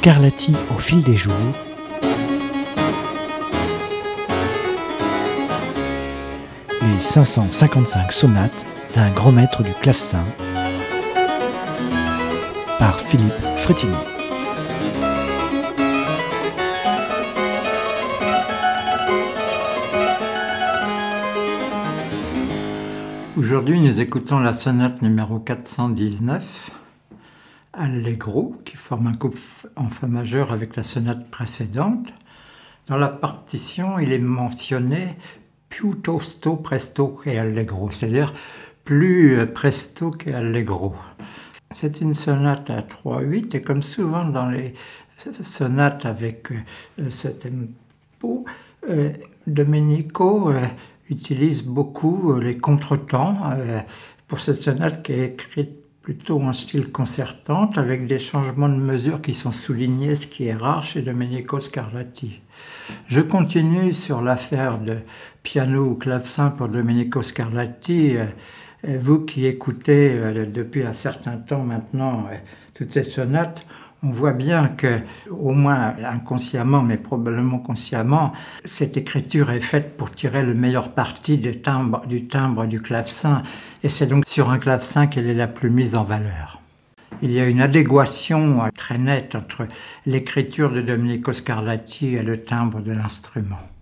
Scarlatti au fil des jours. Les 555 sonates d'un grand maître du clavecin par Philippe Frétinier. Aujourd'hui, nous écoutons la sonate numéro 419, Allegro, qui forme un couple en fa majeur avec la sonate précédente. Dans la partition, il est mentionné piuttosto presto che allegro, c'est-à-dire plus presto que allegro. C'est une sonate à 3/8 et comme souvent dans les sonates avec ce tempo, Domenico utilise beaucoup les contretemps pour cette sonate qui est écrite plutôt en style concertant avec des changements de mesure qui sont soulignés, ce qui est rare chez Domenico Scarlatti. Je continue sur l'affaire de piano ou clavecin pour Domenico Scarlatti. Vous qui écoutez depuis un certain temps maintenant toutes ces sonates, on voit bien que, au moins inconsciemment, mais probablement consciemment, cette écriture est faite pour tirer le meilleur parti du timbre du clavecin, et c'est donc sur un clavecin qu'elle est la plus mise en valeur. Il y a une adéquation très nette entre l'écriture de Domenico Scarlatti et le timbre de l'instrument.